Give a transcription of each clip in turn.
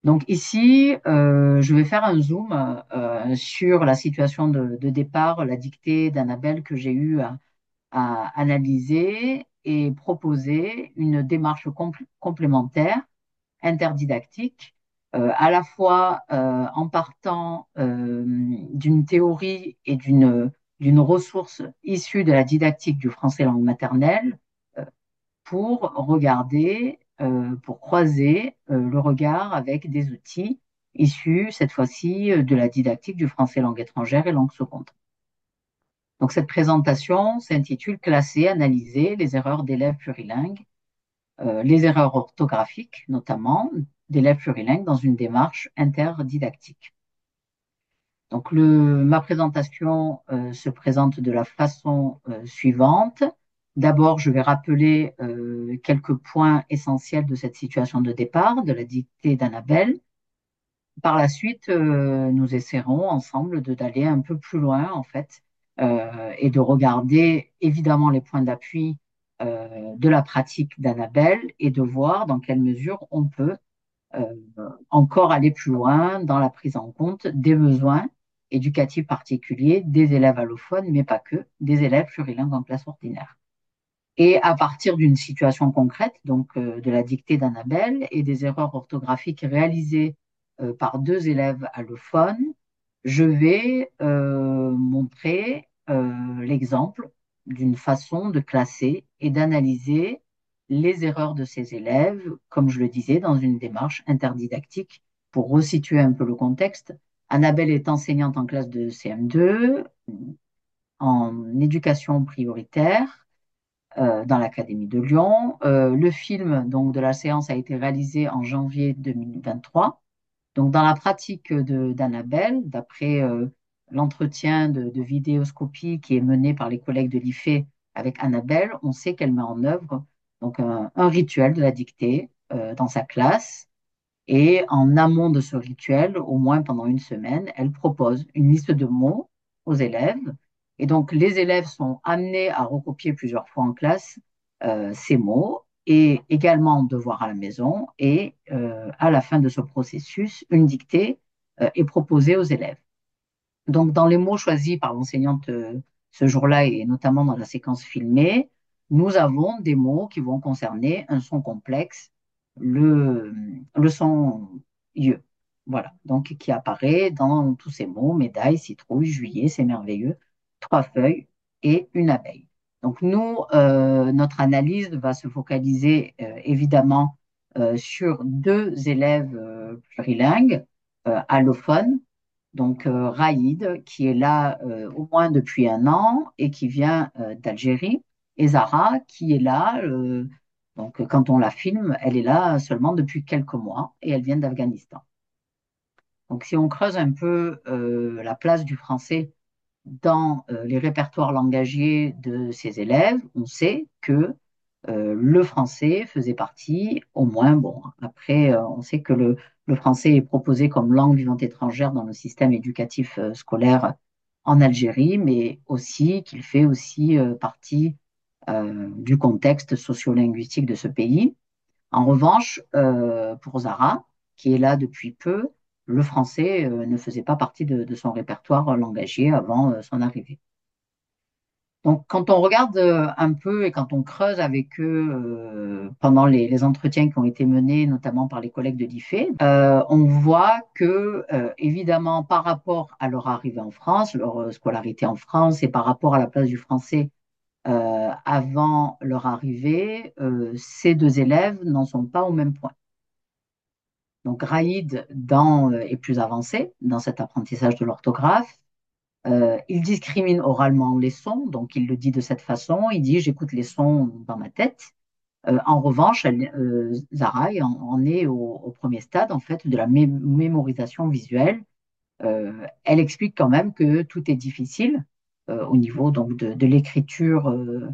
Donc ici, je vais faire un zoom sur la situation de départ, la dictée d'Annabelle que j'ai eu à analyser et proposer une démarche complémentaire, interdidactique, à la fois en partant d'une théorie et d'une ressource issue de la didactique du français langue maternelle, euh, pour regarder, pour croiser le regard avec des outils issus, cette fois-ci, de la didactique du français langue étrangère et langue seconde. Donc, cette présentation s'intitule Classer, analyser les erreurs d'élèves plurilingues, les erreurs orthographiques, notamment, d'élèves plurilingues dans une démarche interdidactique. Donc, ma présentation se présente de la façon suivante. D'abord, je vais rappeler quelques points essentiels de cette situation de départ, de la dictée d'Annabelle. Par la suite, nous essaierons ensemble d'aller un peu plus loin, en fait, et de regarder évidemment les points d'appui de la pratique d'Annabelle et de voir dans quelle mesure on peut euh, encore aller plus loin dans la prise en compte des besoins éducatifs particuliers des élèves allophones, mais pas que, des élèves plurilingues en classe ordinaire. Et à partir d'une situation concrète, donc de la dictée d'Annabelle et des erreurs orthographiques réalisées par deux élèves allophones, je vais montrer l'exemple d'une façon de classer et d'analyser les erreurs de ces élèves, comme je le disais, dans une démarche interdidactique. Pour resituer un peu le contexte, Annabelle est enseignante en classe de CM2, en éducation prioritaire dans l'Académie de Lyon. Le film donc, de la séance a été réalisé en janvier 2023. Donc, dans la pratique d'Annabelle, d'après l'entretien de vidéoscopie qui est mené par les collègues de l'IFE avec Annabelle, on sait qu'elle met en œuvre donc, un rituel de la dictée dans sa classe. Et en amont de ce rituel, au moins pendant une semaine, elle propose une liste de mots aux élèves. Et donc, les élèves sont amenés à recopier plusieurs fois en classe ces mots et également en devoir à la maison. Et à la fin de ce processus, une dictée est proposée aux élèves. Donc, dans les mots choisis par l'enseignante ce jour-là et notamment dans la séquence filmée, nous avons des mots qui vont concerner un son complexe, le, le son IE. Voilà, donc qui apparaît dans tous ces mots, médaille, citrouille, juillet, c'est merveilleux, trois feuilles et une abeille. Donc nous, notre analyse va se focaliser évidemment sur deux élèves plurilingues, allophones, donc Raïd, qui est là au moins depuis un an et qui vient d'Algérie, et Zara, qui est là, donc quand on la filme, elle est là seulement depuis quelques mois et elle vient d'Afghanistan. Donc si on creuse un peu la place du français dans les répertoires langagiers de ces élèves, on sait que le français faisait partie, au moins, bon, après, on sait que le français est proposé comme langue vivante étrangère dans le système éducatif scolaire en Algérie, mais aussi qu'il fait aussi partie du contexte sociolinguistique de ce pays. En revanche, pour Zara, qui est là depuis peu, le français ne faisait pas partie de son répertoire langagier avant son arrivée. Donc, quand on regarde un peu et quand on creuse avec eux pendant les entretiens qui ont été menés, notamment par les collègues de l'IFE, on voit que, évidemment, par rapport à leur arrivée en France, leur scolarité en France et par rapport à la place du français avant leur arrivée, ces deux élèves n'en sont pas au même point. Donc, Raïd est plus avancé dans cet apprentissage de l'orthographe. Il discrimine oralement les sons, donc il le dit de cette façon. Il dit j'écoute les sons dans ma tête. En revanche, Zara en est au premier stade en fait de la mémorisation visuelle. Elle explique quand même que tout est difficile au niveau donc de l'écriture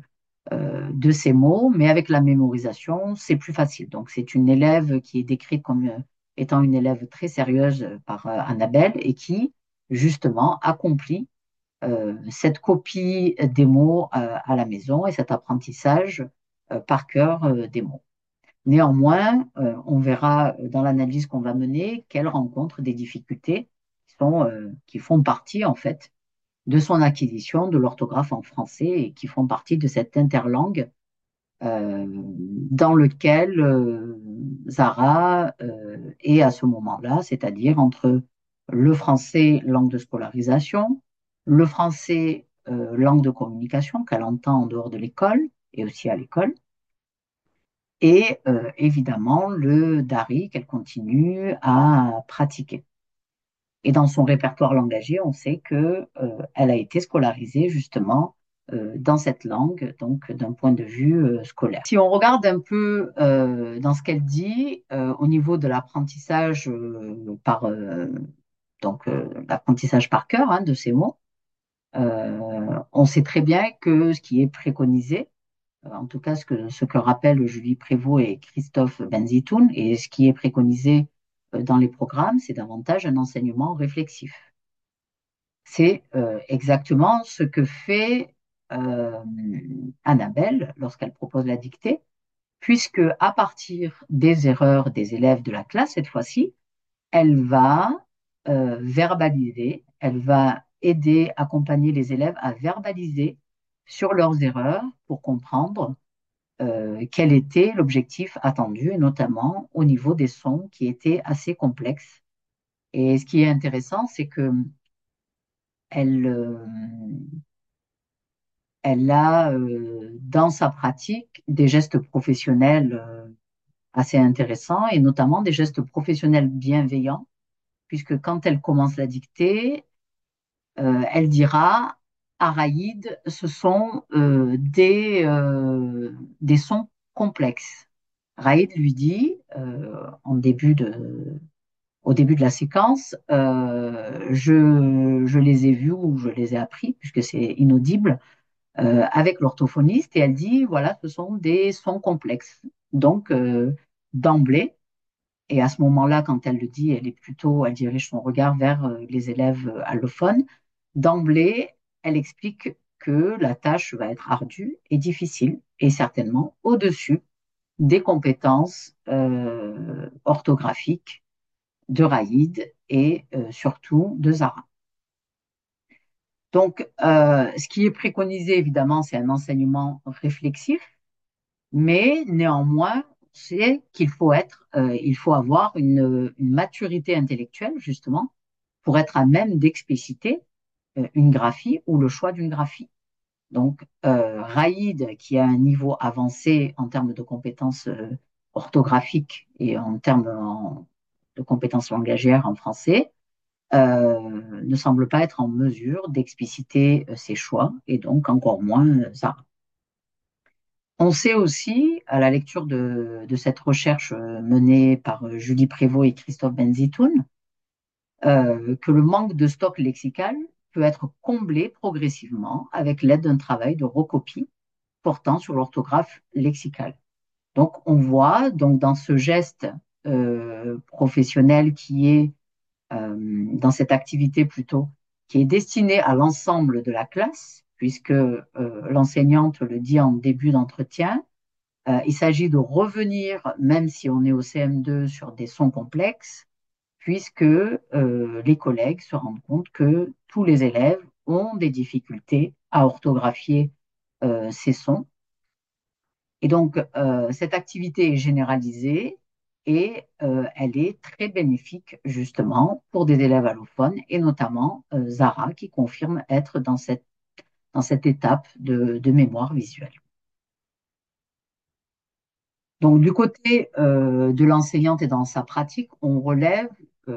de ces mots, mais avec la mémorisation, c'est plus facile. Donc c'est une élève qui est décrite comme étant une élève très sérieuse par Annabelle et qui justement accomplit cette copie des mots à la maison et cet apprentissage par cœur des mots. Néanmoins, on verra dans l'analyse qu'on va mener qu'elle rencontre des difficultés qui font partie, en fait, de son acquisition de l'orthographe en français et qui font partie de cette interlangue dans lequel Zara est à ce moment-là, c'est-à-dire entre le français langue de scolarisation, le français langue de communication qu'elle entend en dehors de l'école et aussi à l'école, et évidemment le dari qu'elle continue à pratiquer. Et dans son répertoire langagier, on sait que elle a été scolarisée justement dans cette langue, donc d'un point de vue scolaire. Si on regarde un peu dans ce qu'elle dit au niveau de l'apprentissage l'apprentissage par cœur de ces mots, on sait très bien que ce qui est préconisé, en tout cas ce que rappellent Julie Prévost et Christophe Benzitoun, et ce qui est préconisé dans les programmes, c'est davantage un enseignement réflexif. C'est exactement ce que fait euh, Annabelle lorsqu'elle propose la dictée, puisque à partir des erreurs des élèves de la classe, cette fois-ci, elle va verbaliser, elle va aider, accompagner les élèves à verbaliser sur leurs erreurs pour comprendre quel était l'objectif attendu, et notamment au niveau des sons qui étaient assez complexes. Et ce qui est intéressant, c'est que elle, elle a dans sa pratique des gestes professionnels assez intéressants et notamment des gestes professionnels bienveillants, puisque quand elle commence la dictée, elle dira à Raïd, ce sont des sons complexes. Raïd lui dit, au début de la séquence, je les ai vus ou je les ai appris, puisque c'est inaudible, avec l'orthophoniste, et elle dit, voilà, ce sont des sons complexes. Donc, d'emblée, et à ce moment-là, quand elle le dit, elle dirige son regard vers les élèves allophones. D'emblée, elle explique que la tâche va être ardue et difficile, et certainement au-dessus des compétences orthographiques de Raïd et surtout de Zara. Donc, ce qui est préconisé, évidemment, c'est un enseignement réflexif, mais néanmoins, c'est il faut avoir une maturité intellectuelle, justement, pour être à même d'expliciter une graphie ou le choix d'une graphie. Donc, Raïd, qui a un niveau avancé en termes de compétences orthographiques et de compétences langagières en français, ne semble pas être en mesure d'expliciter ses choix et donc encore moins Zara. On sait aussi, à la lecture de cette recherche menée par Julie Prévost et Christophe Benzitoun, que le manque de stock lexical peut être comblé progressivement avec l'aide d'un travail de recopie portant sur l'orthographe lexicale. Donc, on voit donc dans ce geste professionnel qui est dans cette activité plutôt qui est destinée à l'ensemble de la classe, puisque l'enseignante le dit en début d'entretien, il s'agit de revenir, même si on est au CM2, sur des sons complexes, puisque les collègues se rendent compte que tous les élèves ont des difficultés à orthographier ces sons. Et donc, cette activité est généralisée et elle est très bénéfique justement pour des élèves allophones et notamment Zara qui confirme être dans cette étape de mémoire visuelle. Donc, du côté de l'enseignante et dans sa pratique, on relève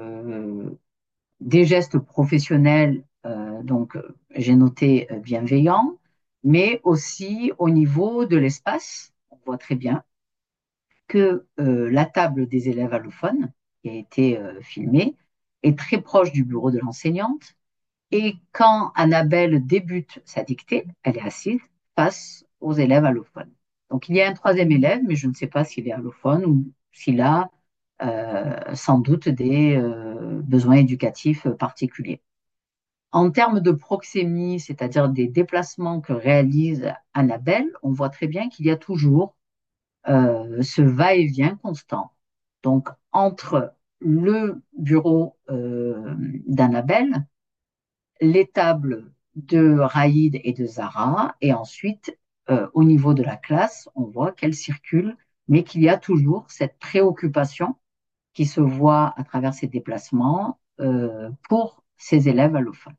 des gestes professionnels, donc j'ai noté bienveillants, mais aussi au niveau de l'espace, on voit très bien que la table des élèves allophones, qui a été filmée, est très proche du bureau de l'enseignante. Et quand Annabelle débute sa dictée, elle est assise face aux élèves allophones. Donc il y a un troisième élève, mais je ne sais pas s'il est allophone ou s'il a sans doute des besoins éducatifs particuliers. En termes de proxémie, c'est-à-dire des déplacements que réalise Annabelle, on voit très bien qu'il y a toujours ce va-et-vient constant. Donc, entre le bureau d'Annabelle, les tables de Raïd et de Zara, et ensuite, au niveau de la classe, on voit qu'elle circule, mais qu'il y a toujours cette préoccupation qui se voit à travers ces déplacements pour ces élèves allophones.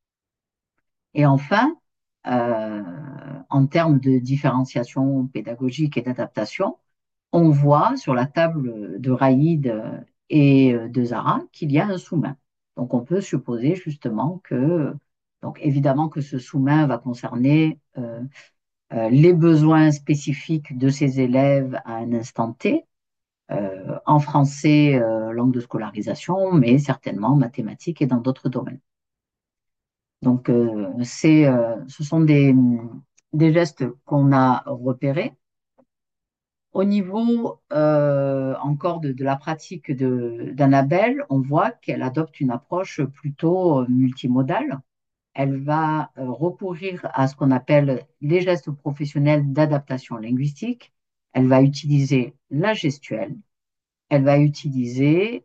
Et enfin, euh, en termes de différenciation pédagogique et d'adaptation, on voit sur la table de Raïd et de Zara qu'il y a un sous-main. Donc on peut supposer justement que, donc évidemment que ce sous-main va concerner les besoins spécifiques de ces élèves à un instant T, en français, langue de scolarisation, mais certainement mathématiques et dans d'autres domaines. Donc ce sont des gestes qu'on a repérés. Au niveau encore de la pratique d'Annabelle, on voit qu'elle adopte une approche plutôt multimodale. Elle va recourir à ce qu'on appelle les gestes professionnels d'adaptation linguistique. Elle va utiliser la gestuelle. Elle va utiliser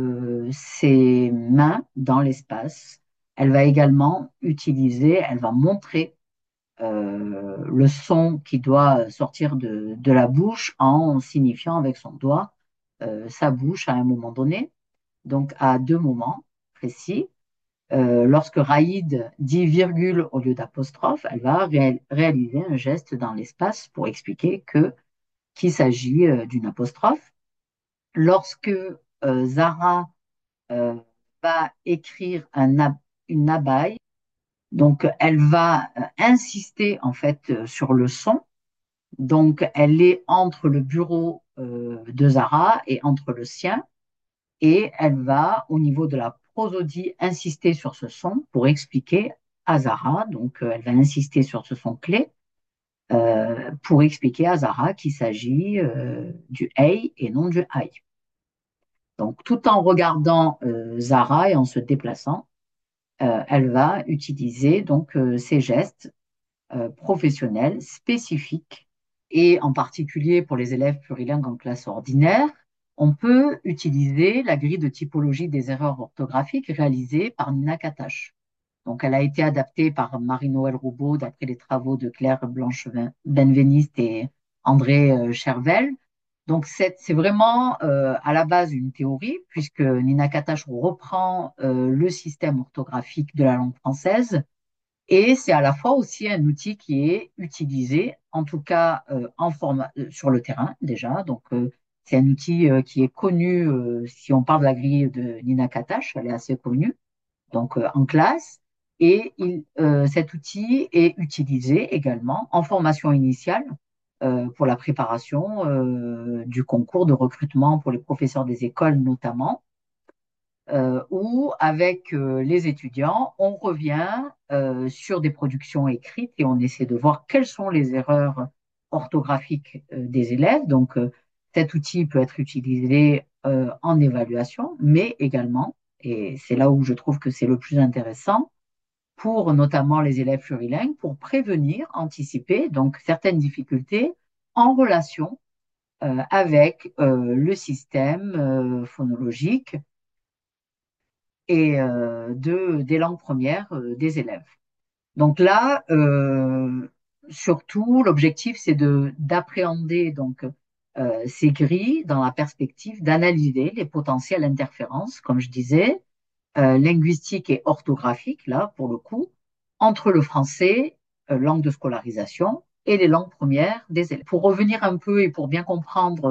ses mains dans l'espace. Elle va également utiliser, elle va montrer le son qui doit sortir de la bouche en signifiant avec son doigt sa bouche à un moment donné, donc à deux moments précis. Lorsque Raïd dit virgule au lieu d'apostrophe, elle va réaliser un geste dans l'espace pour expliquer qu'il s'agit d'une apostrophe. Lorsque Zara euh, va écrire une abeille, donc elle va insister en fait sur le son. Donc elle est entre le bureau de Zara et entre le sien, et elle va au niveau de la prosodie insister sur ce son pour expliquer à Zara. Donc elle va insister sur ce son clé pour expliquer à Zara qu'il s'agit du hey et non du aïe. Donc tout en regardant Zara et en se déplaçant, elle va utiliser donc ces gestes professionnels spécifiques, et en particulier pour les élèves plurilingues en classe ordinaire, on peut utiliser la grille de typologie des erreurs orthographiques réalisée par Nina Katache. Donc, elle a été adaptée par Marie-Noël Roubaud d'après les travaux de Claire Blanche-Benveniste et André Chervel. Donc, c'est vraiment à la base une théorie, puisque Nina Katache reprend le système orthographique de la langue française, et c'est à la fois aussi un outil qui est utilisé, en tout cas sur le terrain déjà. Donc, c'est un outil qui est connu, si on parle de la grille de Nina Katache, elle est assez connue, donc en classe. Et cet outil est utilisé également en formation initiale pour la préparation du concours de recrutement pour les professeurs des écoles notamment, où avec les étudiants, on revient sur des productions écrites et on essaie de voir quelles sont les erreurs orthographiques des élèves. Donc, cet outil peut être utilisé en évaluation, mais également, et c'est là où je trouve que c'est le plus intéressant, pour notamment les élèves plurilingues, pour prévenir, anticiper donc certaines difficultés en relation avec le système phonologique et des langues premières des élèves. Donc là, surtout, l'objectif, c'est d'appréhender donc ces grilles dans la perspective d'analyser les potentielles interférences, comme je disais, linguistiques et orthographiques, là, pour le coup, entre le français, langue de scolarisation, et les langues premières des élèves. Pour revenir un peu et pour bien comprendre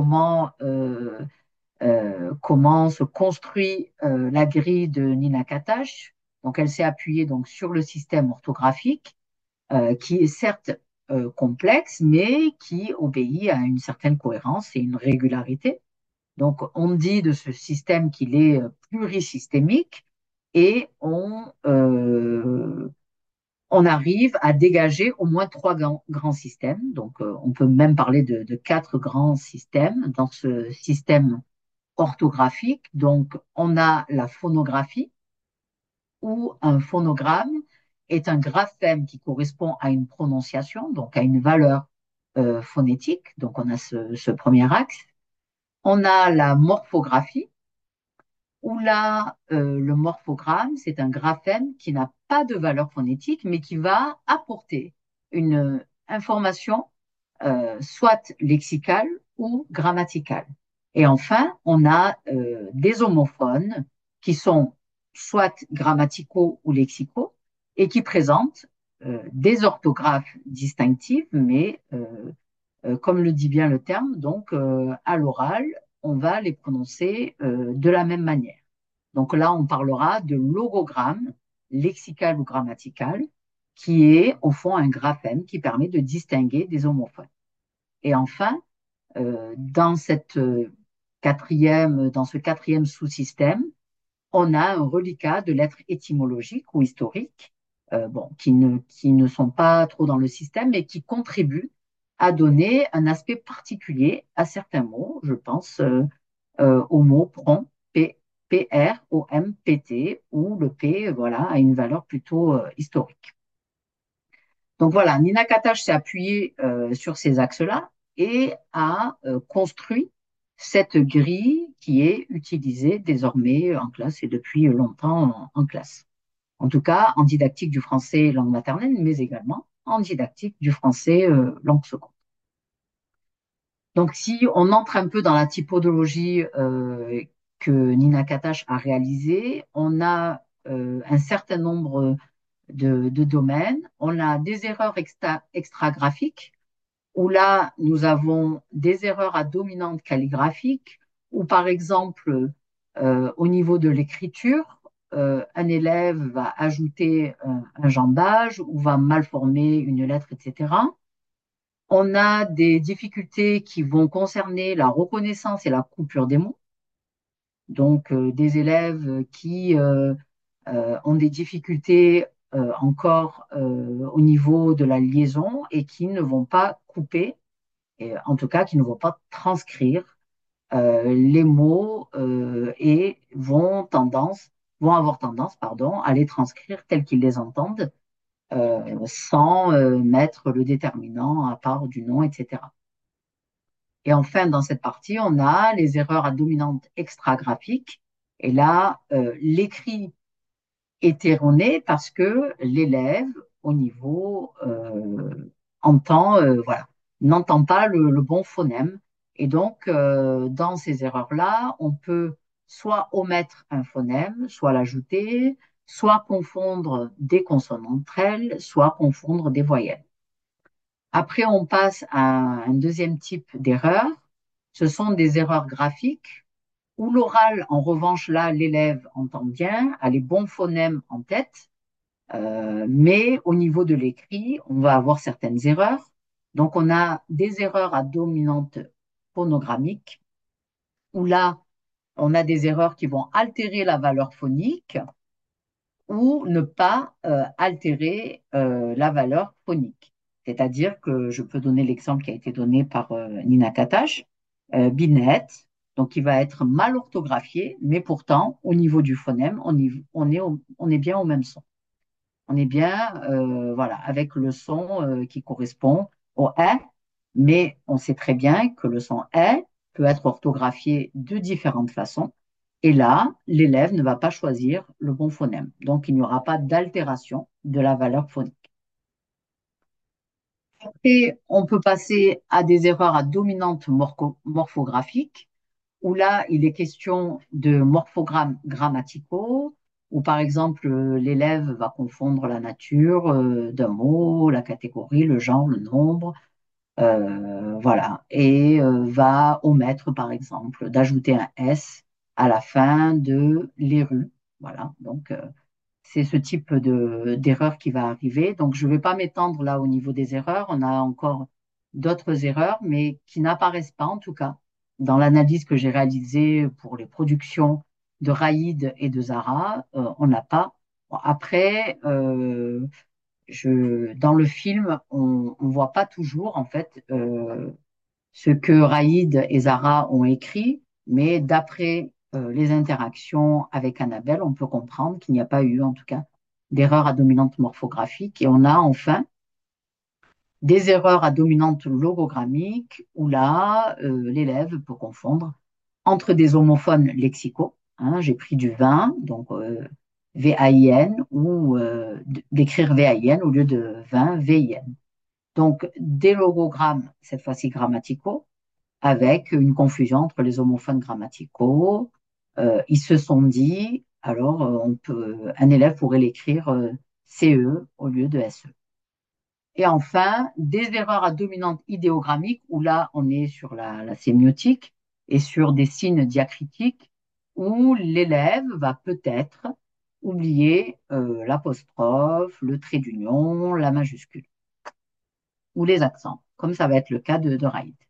comment se construit la grille de Nina Katash. Donc, elle s'est appuyée donc sur le système orthographique, qui est certes complexe, mais qui obéit à une certaine cohérence et une régularité. Donc, on dit de ce système qu'il est plurisystémique, et on arrive à dégager au moins trois grands systèmes. Donc, on peut même parler de quatre grands systèmes dans ce système orthographique. Donc, on a la phonographie, où un phonogramme est un graphème qui correspond à une prononciation, donc à une valeur phonétique, donc on a ce premier axe. On a la morphographie, où là, le morphogramme, c'est un graphème qui n'a pas de valeur phonétique, mais qui va apporter une information soit lexicale ou grammaticale. Et enfin, on a des homophones qui sont soit grammaticaux ou lexicaux et qui présentent des orthographes distinctives, mais comme le dit bien le terme, donc à l'oral, on va les prononcer de la même manière. Donc là, on parlera de logogramme lexical ou grammatical, qui est au fond un graphème qui permet de distinguer des homophones. Et enfin, dans ce quatrième sous-système, on a un reliquat de lettres étymologiques ou historiques, bon, qui ne sont pas trop dans le système, mais qui contribuent à donner un aspect particulier à certains mots. Je pense au mot prompt, P-R-O-M-P-T, où le P, voilà, a une valeur plutôt historique. Donc voilà, Nina Katash s'est appuyée sur ces axes-là et a construit cette grille qui est utilisée désormais en classe et depuis longtemps en classe. En tout cas, en didactique du français langue maternelle, mais également en didactique du français langue seconde. Donc si on entre un peu dans la typologie que Nina Katash a réalisée, on a un certain nombre de domaines. On a des erreurs extragraphiques, où là, nous avons des erreurs à dominante calligraphique, ou par exemple, au niveau de l'écriture, un élève va ajouter un jambage ou va mal former une lettre, etc. On a des difficultés qui vont concerner la reconnaissance et la coupure des mots. Donc, des élèves qui ont des difficultés encore au niveau de la liaison et qui ne vont pas couper, et en tout cas qui ne vont pas transcrire les mots et vont avoir tendance, pardon, à les transcrire tels qu'ils les entendent, sans mettre le déterminant à part du nom, etc. Et enfin, dans cette partie, on a les erreurs à dominante extragraphique. Et là, l'écrit est erroné parce que l'élève, au niveau, voilà, n'entend pas le bon phonème. Et donc, dans ces erreurs-là, on peut soit omettre un phonème, soit l'ajouter, soit confondre des consonnes entre elles, soit confondre des voyelles. Après, on passe à un deuxième type d'erreur. Ce sont des erreurs graphiques où l'oral, en revanche, là, l'élève entend bien, a les bons phonèmes en tête, mais au niveau de l'écrit, on va avoir certaines erreurs. Donc, on a des erreurs à dominante phonogrammique, où là, on a des erreurs qui vont altérer la valeur phonique ou ne pas altérer la valeur phonique. C'est-à-dire que je peux donner l'exemple qui a été donné par Nina Katash, binette, donc qui va être mal orthographié, mais pourtant, au niveau du phonème, on est bien au même son. On est bien voilà, avec le son qui correspond au « mais on sait très bien que le son « peut être orthographié de différentes façons. Et là, l'élève ne va pas choisir le bon phonème. Donc, il n'y aura pas d'altération de la valeur phonique. Et on peut passer à des erreurs à dominante morphographique, où là, il est question de morphogrammes grammaticaux, où par exemple, l'élève va confondre la nature d'un mot, la catégorie, le genre, le nombre, voilà, et va omettre par exemple d'ajouter un S à la fin de les rues. Voilà, donc c'est ce type d'erreur qui va arriver. Donc, je ne vais pas m'étendre là au niveau des erreurs. On a encore d'autres erreurs, mais qui n'apparaissent pas, en tout cas, dans l'analyse que j'ai réalisée pour les productions de Raïd et de Zara. On n'a pas. Bon, après, dans le film, on ne voit pas toujours, en fait, ce que Raïd et Zara ont écrit, mais d'après les interactions avec Annabelle, on peut comprendre qu'il n'y a pas eu, en tout cas, d'erreur à dominante morphographique. Et on a enfin Des erreurs à dominante logogrammique, où là, l'élève peut confondre entre des homophones lexicaux, hein, j'ai pris du vin, donc VAIN, ou d'écrire VAIN au lieu de vin, VIN. Donc, des logogrammes, cette fois-ci grammaticaux, avec une confusion entre les homophones grammaticaux. Ils se sont dit, alors un élève pourrait l'écrire CE au lieu de SE. Et enfin, des erreurs à dominante idéogrammique, où là, on est sur la sémiotique et sur des signes diacritiques, où l'élève va peut-être oublier l'apostrophe, le trait d'union, la majuscule, ou les accents, comme ça va être le cas de Raïd.